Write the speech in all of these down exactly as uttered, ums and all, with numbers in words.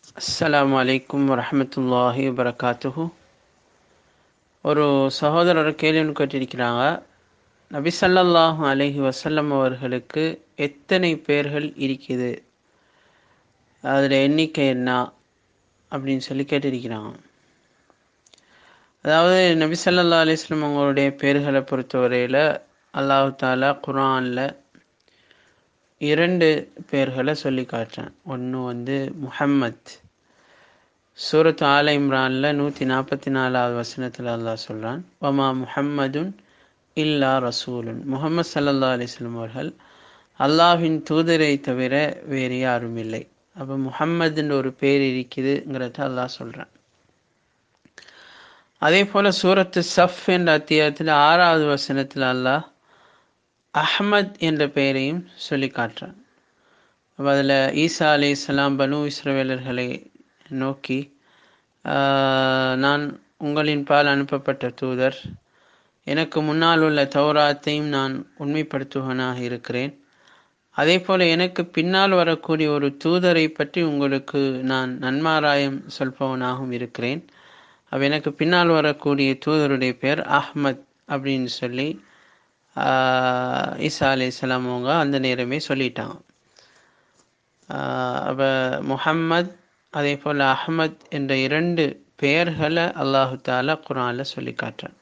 அஸ்ஸலாமு அலைக்கும் வரஹ்மத்துல்லாஹி வபரகாத்துஹு. ஒரு சகோதரர் கேள்வி கேட்டிருக்கிறாங்க, நபி ஸல்லல்லாஹு அலைஹி வஸல்லம் அவர்களுக்கு எத்தனை பேர்கள் இருக்குது, அதில் எண்ணிக்கை என்ன அப்படின்னு சொல்லி கேட்டிருக்கிறாங்க. அதாவது நபி ஸல்லல்லாஹு அலைஹி வஸல்லம் அவங்களுடைய பேர்களை பொறுத்தவரையில் அல்லாஹ் தாலா குர்ஆனில் இரண்டு பேர்களை சொல்லி காட்டுறேன். ஒன்று வந்து முஹம்மத், சூரத் ஆல இம்ரானில் நூற்றி நாற்பத்தி நாலாவது வசனத்தில் அல்லாஹ் சொல்கிறான், வமா முஹம்மதுன் இல்லா ரசூலுன், முஹம்மது ஸல்லல்லாஹு அலைஹி வஸல்லம் அவர்கள் அல்லாஹ்வின் தூதரை தவிர வேறு யாரும் இல்லை. அப்போ முஹம்மதுன்ற ஒரு பேர் இருக்குதுங்கிறத அல்லாஹ் சொல்கிறான். அதே போல் சூரத்து சஃப் என்ற அத்தியாயத்தில் ஆறாவது வசனத்தில் அல்லாஹ் அஹ்மத் என்ற பெயரையும் சொல்லி காட்டுறான். அப்போ அதில் ஈசா அலைஹிஸ்ஸலாம் பனு இஸ்ரவேலர்களை நோக்கி, நான் உங்களின் பால் அனுப்பப்பட்ட தூதர், எனக்கு முன்னால் உள்ள தௌராத்தையும் நான் உண்மைப்படுத்துவனாக இருக்கிறேன், அதே போல் எனக்கு பின்னால் வரக்கூடிய ஒரு தூதரை பற்றி உங்களுக்கு நான் நன்மாராயம் சொல்பவனாகவும் இருக்கிறேன். அப்போ எனக்கு பின்னால் வரக்கூடிய தூதருடைய பேர் அஹ்மத் அப்படின்னு சொல்லி ஈசா அலைஹிஸ்ஸலாம் அவங்க அந்த நேரமே சொல்லிட்டாங்க. அப்போ முஹம்மத் அதே போல் அஹ்மத் என்ற இரண்டு பெயர்களை அல்லாஹு தாலா குர்ஆனில் சொல்லி காட்டுறான்.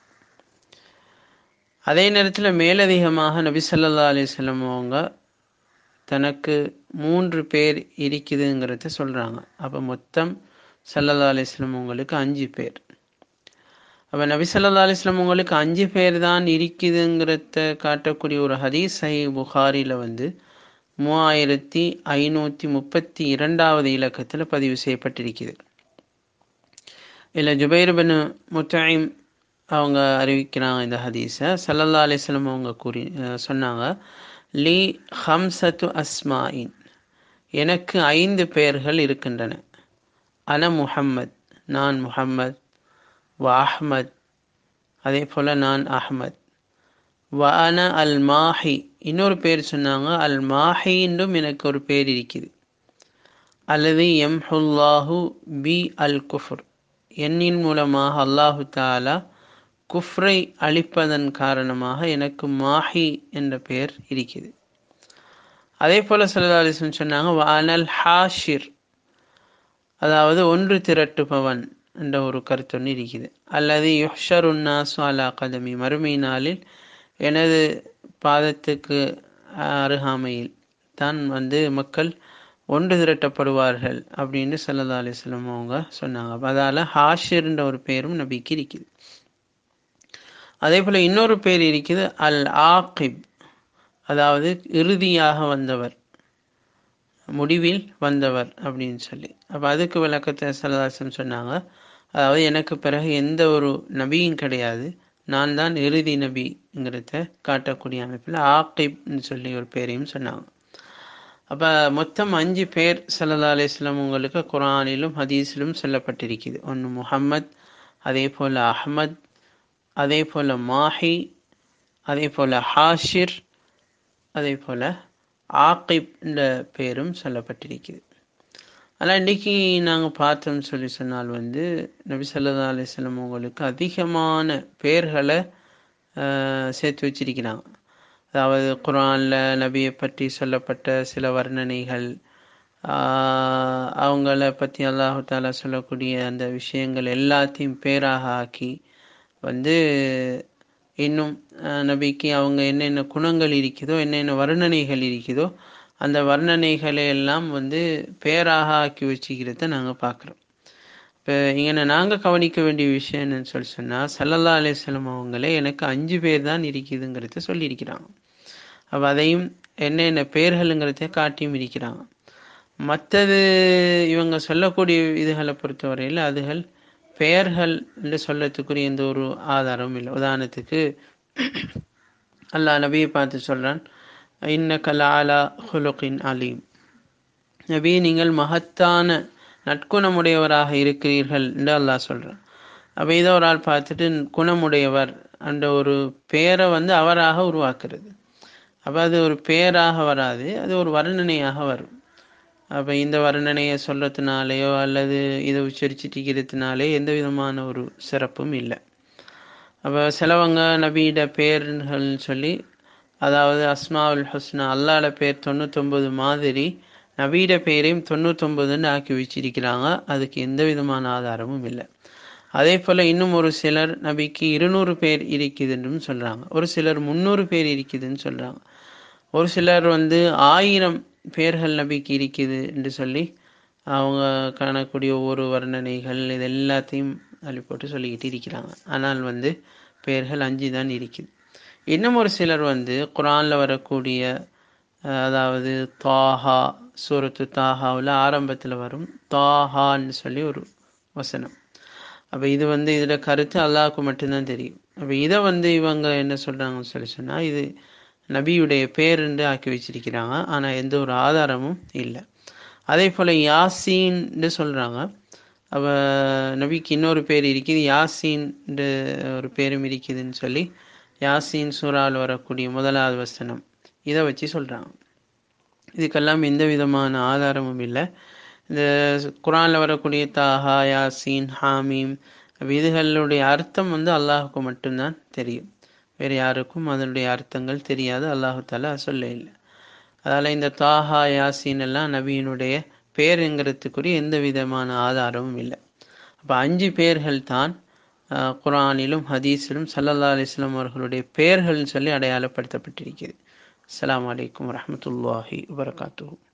அதே நேரத்தில் மேலதிகமாக நபி ஸல்லல்லாஹு அலைஹி வஸல்லம் அவங்க தனக்கு மூன்று பேர் இருக்குதுங்கிறத சொல்கிறாங்க. அப்போ மொத்தம் ஸல்லல்லாஹு அலைஹி வஸல்லம் உங்களுக்கு அஞ்சு பேர். அப்போ நபி ஸல்லல்லாஹு அலைஹி வஸல்லம் உங்களுக்கு அஞ்சு பேர் தான் இருக்குதுங்கிறத காட்டக்கூடிய ஒரு ஹதீஸ் சஹீஹ் புகாரியில் வந்து மூவாயிரத்தி ஐநூற்றி முப்பத்தி இரண்டாவது இலக்கத்தில் பதிவு செய்யப்பட்டிருக்குது. இல்லை ஜுபைர் பின் முத்தைம் அவங்க அறிவிக்கிறாங்க இந்த ஹதீஸை. ஸல்லல்லாஹு அலைஹி வஸல்லம் அவங்க கூறி சொன்னாங்க, லீ ஹம்சத்து அஸ்மாயின், எனக்கு ஐந்து பெயர்கள் இருக்கின்றன. அன முஹம்மத், நான் முஹம்மத், வ அஹ்மத், அதே போல் நான் அஹ்மத், வ அன அல் மாஹி, இன்னொரு பேர் சொன்னாங்க அல் மாஹின்றும் எனக்கு ஒரு பேர் இருக்குது, அல்லது எம்ஹுல்லாஹு பி அல் குஃப்ர், என்னின் மூலமாக அல்லாஹு தாலா குஃப்ரை அழிப்பதன் காரணமாக எனக்கு மாஹி என்ற பெயர் இருக்குது. அதே போல் ஸல்லல்லாஹு அலைஹி வஸல்லம் சொன்னாங்க, வ அனல் ஹாஷிர், அதாவது ஒன்று திரட்டுபவன் என்ற ஒரு கருத்தொன்று இருக்குது. அல்லது யுஹ்ஷருன் நாசு அலா கதமி, மறுமை நாளில் எனது பாதத்துக்கு அருகாமையில் தான் வந்து மக்கள் ஒன்று திரட்டப்படுவார்கள் அப்படின்னு ஸல்லல்லாஹு அலைஹி வஸல்லம் அவங்க சொன்னாங்க. அதால் ஹாஷிர்ன்ற ஒரு பேரும் நபிக்கு இருக்குது. அதே போல் இன்னொரு பேர் இருக்குது அல் ஆகிப், அதாவது இறுதியாக வந்தவர், முடிவில் வந்தவர் அப்படின்னு சொல்லி. அப்போ அதுக்கு விளக்கத்தை ஸல்லல்லாஹு அலைஹி வஸல்லம் சொன்னாங்க, அதாவது எனக்கு பிறகு எந்த ஒரு நபியும் கிடையாது, நான் தான் இறுதி நபிங்கிறத காட்டக்கூடிய அமைப்பில் ஆகிப்னு சொல்லி ஒரு பேரையும் சொன்னாங்க. அப்போ மொத்தம் அஞ்சு பேர் ஸல்லல்லாஹு அலைஹி வஸல்லம் உங்களுக்கு குர்ஆனிலும் ஹதீஸிலும் சொல்லப்பட்டிருக்குது. ஒன்று முஹம்மத், அதே போல் அஹ்மத், அதே போல் மாஹி, அதே போல் ஹாஷிர், அதே போல் ஆகிப் என்ற பேரும் சொல்லப்பட்டிருக்குது. ஆனால் இன்றைக்கி நாங்கள் பார்த்தோம்னு சொல்லி சொன்னால் வந்து நபி ஸல்லல்லாஹு அலைஹி வஸல்லம் உங்களுக்கு அதிகமான பேர்களை சேர்த்து வச்சிருக்கிறாங்க. அதாவது குர்ஆனில் நபியை பற்றி சொல்லப்பட்ட சில வர்ணனைகள், அவங்கள பற்றி அல்லாஹு தாலா சொல்லக்கூடிய அந்த விஷயங்கள் எல்லாத்தையும் பேராக ஆக்கி வந்து இன்னும் நபிக்கு அவங்க என்னென்ன குணங்கள் இருக்குதோ, என்னென்ன வர்ணனைகள் இருக்குதோ, அந்த வர்ணனைகளை எல்லாம் வந்து பேராக ஆக்கி வச்சுக்கிறத நாங்கள் பார்க்குறோம். இப்போ இங்கே நாங்கள் கவனிக்க வேண்டிய விஷயம் என்னன்னு சொல்லி சொன்னால், ஸல்லல்லாஹு அலைஹி வஸல்லம் அவங்களே எனக்கு அஞ்சு பேர் தான் இருக்குதுங்கிறத சொல்லியிருக்கிறாங்க. அப்போ அதையும் என்னென்ன பேர்களுங்கிறத காட்டியும் இருக்கிறாங்க. மற்றது இவங்க சொல்லக்கூடிய இதுகளை பொறுத்தவரையில் அதுகள் பெயர்கள் என்று சொல்லத்துக்குரிய எந்த ஒரு ஆதாரமும் இல்லை. உதாரணத்துக்கு அல்லாஹ் நபியை பார்த்து சொல்கிறான், இன்னக லஅலா ஹுலுகின் அலீம், நபி நீங்கள் மகத்தான நற்குணமுடையவராக இருக்கிறீர்கள் என்று அல்லாஹ் சொல்கிறான். அப்போ இதை ஒரு ஆள் பார்த்துட்டு குணமுடையவர் என்ற ஒரு பெயரை வந்து அவராக உருவாக்குறது. அப்போ அது ஒரு பெயராக வராது, அது ஒரு வர்ணனையாக வரும். அப்போ இந்த வர்ணனையை சொல்கிறதுனாலையோ அல்லது இதை உச்சரிச்சுட்டிக்கிறதுனாலே எந்த விதமான ஒரு சிறப்பும் இல்லை. அப்போ சிலவங்க நபியிட பேர்கள்னு சொல்லி, அதாவது அஸ்மாவுல் ஹுஸ்னா அல்லாட பேர் தொண்ணூத்தொம்பது மாதிரி நபியிட பேரையும் தொண்ணூத்தொம்பதுன்னு ஆக்கி வச்சிருக்கிறாங்க. அதுக்கு எந்த விதமான ஆதாரமும் இல்லை. அதே போல் இன்னும் ஒரு சிலர் நபிக்கு இருநூறு பேர் இருக்குதுன்னு சொல்கிறாங்க. ஒரு சிலர் முந்நூறு பேர் இருக்குதுன்னு சொல்கிறாங்க. ஒரு சிலர் வந்து ஆயிரம் பேர்கள் நபிக்கு இருக்குது என்று சொல்லி அவங்க காணக்கூடிய ஒவ்வொரு வர்ணனைகள் இது எல்லாத்தையும் அள்ளி போட்டு சொல்லிக்கிட்டு இருக்கிறாங்க. ஆனால் வந்து பேர்கள் அஞ்சு தான் இருக்குது. இன்னும் ஒரு சிலர் வந்து குர்ஆனில் வரக்கூடிய, அதாவது தாஹா, சூரத்து தாஹாவில் ஆரம்பத்தில் வரும் தாஹான்னு சொல்லி ஒரு வசனம். அப்போ இது வந்து இதில் கருத்து அல்லாஹ்வுக்கு மட்டும்தான் தெரியும். அப்போ இதை வந்து இவங்க என்ன சொல்கிறாங்கன்னு சொல்லி சொன்னால், இது நபியுடைய பேருண்டு ஆக்கி வச்சிருக்கிறாங்க. ஆனால் எந்த ஒரு ஆதாரமும் இல்லை. அதே போல் யாசீன்னு சொல்கிறாங்க. அப்போ நபிக்கு இன்னொரு பேர் இருக்குது, யாசீன் ஒரு பேரும் இருக்குதுன்னு சொல்லி யாசீன் சூறாவில் வரக்கூடிய முதலாவது வசனம் இதை வச்சு சொல்கிறாங்க. இதுக்கெல்லாம் எந்த விதமான ஆதாரமும் இல்லை. இந்த குர்ஆனில் வரக்கூடிய தாஹா, யாசீன், ஹாமீம் இதுகளுடைய அர்த்தம் வந்து அல்லாஹுக்கு மட்டும்தான் தெரியும். வேறு யாருக்கும் அதனுடைய அர்த்தங்கள் தெரியாது. அல்லாஹு தாலா சொல்ல இல்லை. அதால் இந்த தாஹா, யாசீன் எல்லாம் நபியினுடைய பேருங்கிறதுக்குரிய எந்த விதமான ஆதாரமும் இல்லை. அப்போ அஞ்சு பேர்கள் தான் குர்ஆனிலும் ஹதீஸிலும் ஸல்லல்லாஹு அலைஹி வஸல்லம் அவர்களுடைய பெயர்கள்னு சொல்லி அடையாளப்படுத்தப்பட்டிருக்கிறது. அஸ்ஸலாமு அலைக்கும் வரஹ்மத்துல்லாஹி வபரகாத்துஹு.